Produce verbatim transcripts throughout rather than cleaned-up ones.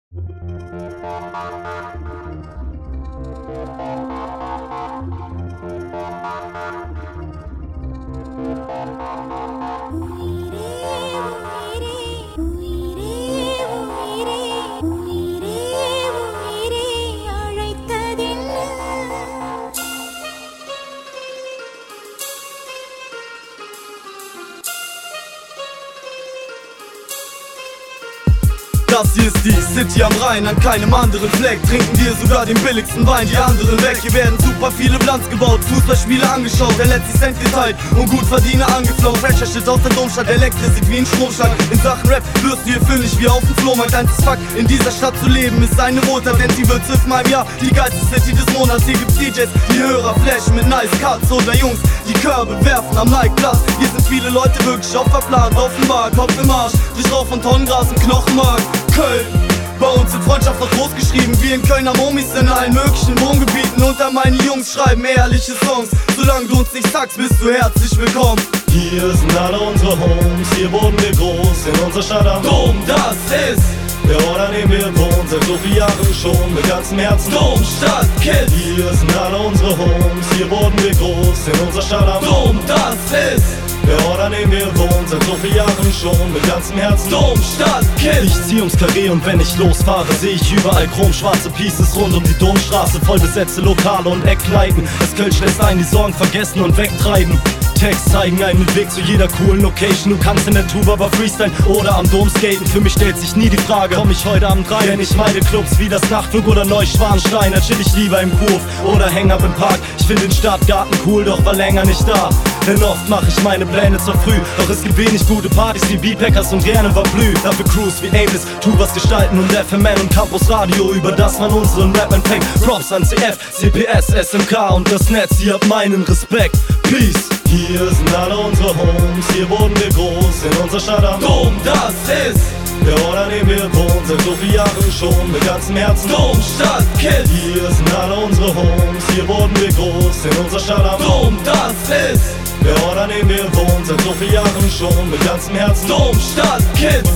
Das hier ist die City am Rhein, an keinem anderen Fleck trinken wir sogar den billigsten Wein, die anderen weg. Hier werden super viele Blunts gebaut, Fußballspiele angeschaut, der letzte Cent geteilt und Gutverdiener angeflogen. Fresher Shit aus der Domstadt, Elektrizität wie ein Stromschlag. In Sachen Rap wirst du hier fündig wie auf dem Flohmarkt. Einziges Fakt, in dieser Stadt zu leben ist eine Wohltat, denn sie wird fünfmal im Jahr die geilste City des Monats. Hier gibt's D Js, die Hörer flashen mit nice Cuts oder Jungs, die Körbe werfen am Nightplatz. Hier sind viele Leute wirklich auf verplant, offenbar, Kopf im Arsch, durch Rauch von Tonnengras und Knochenmark. Köln, bei uns wird Freundschaft noch groß geschrieben. Wir in Köln haben Homies in allen möglichen Wohngebieten. Unter meine Jungs schreiben ehrliche Songs. Solange du uns nicht sagst, bist du herzlich willkommen. Hier sind alle unsere Homes, hier wurden wir groß, in unserer Stadt am Dom, das ist der Ort, an dem wir wohnen, seit so vielen Jahren schon, mit ganzem Herzen. Domstadt Kids. Hier sind alle unsere Homes, hier wurden wir groß, in unserer Stadt am Dom, das ist der Ort, an dem wir wohnen, seit so vielen Jahren schon, mit ganzem Herzen. Domstadt Kids. Ich zieh ums Karree und wenn ich losfahre, seh ich überall chromschwarze Pieces rund um die Domstraße. Voll besetzte Lokale und Eckkneipen. Es Kölsch lässt einen die Sorgen vergessen und wegtreiben. Text zeigen einen Weg zu jeder coolen Location. Du kannst in der Tuba aber freestylen oder am Dom skaten. Für mich stellt sich nie die Frage, komm ich heute Abend rein? Denn ich meine Clubs wie das Nachtflug oder Neuschwanstein. Da chill ich lieber im Kurve oder häng ab im Park. Ich find den Stadtgarten cool, doch war länger nicht da. Denn oft mach ich meine Pläne zu früh. Doch es gibt wenig gute Partys wie Beatpackers und gerne war Blü. Dafür Crews wie Avis, Tubas gestalten und F M N und Campus Radio, über das man unseren Rap empfängt. Props an C F, C P S, S M K und das Netz, ihr habt meinen Respekt. Peace. Hier sind alle unsere Homes, hier wurden wir groß, in unserer Stadt am Dom, das ist der Ort, an dem wir wohnen, seit so vielen Jahren schon, mit ganzem Herzen. Domstadt Kids. Hier sind alle unsere Homes, hier wurden wir groß, in unserer Stadt am Dom, das ist der Ort, an dem wir wohnen, seit so vielen Jahren schon, mit ganzem Herzen. Domstadt Kids.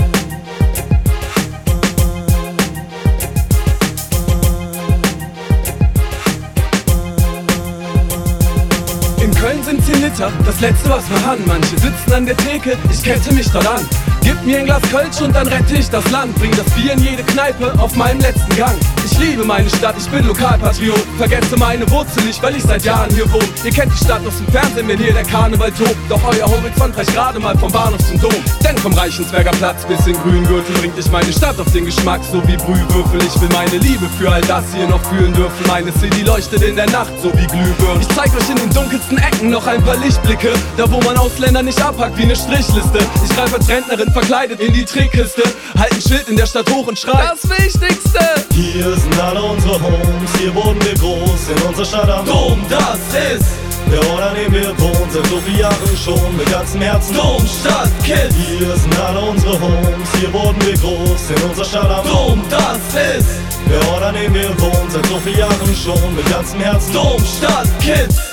In Köln sind zehn Liter, das letzte was wir haben. Manche sitzen an der Theke, ich kette mich dort an. Gib mir ein Glas Kölsch und dann rette ich das Land. Bring das Bier in jede Kneipe auf meinem letzten Gang. Ich liebe meine Stadt, ich bin Lokalpatriot. Vergesse meine Wurzel nicht, weil ich seit Jahren hier wohne. Ihr kennt die Stadt aus dem Fernsehen, wenn hier der Karneval tobt. Doch euer Horizont reicht gerade mal vom Bahnhof zum Dom. Denn vom Reichensberger Platz bis in Grüngürtel bringt dich meine Stadt auf den Geschmack, so wie Brühwürfel. Ich will meine Liebe für all das hier noch fühlen dürfen. Meine City leuchtet in der Nacht, so wie Glühbirnen. Ich zeig euch in den dunkelsten Ecken noch ein paar Lichtblicke. Da wo man Ausländer nicht abhackt wie eine Strichliste. Ich greif als Rentnerin verkleidet in die Trickkiste. Halt ein Schild in der Stadt hoch und schrei: Das Wichtigste! Hier sind alle unsere Homes, hier wurden wir groß, in unserer Stadt am Dom, das ist der Ort, an dem wir wohnen, seit so vielen Jahren schon, mit ganzem Herzen. Domstadt Kids. Hier sind alle unsere Homes, hier wurden wir groß, in unserer Stadt am Dom, das ist der Ort, an dem wir wohnen, seit so vielen Jahren schon, mit ganzem Herzen. Domstadt Kids.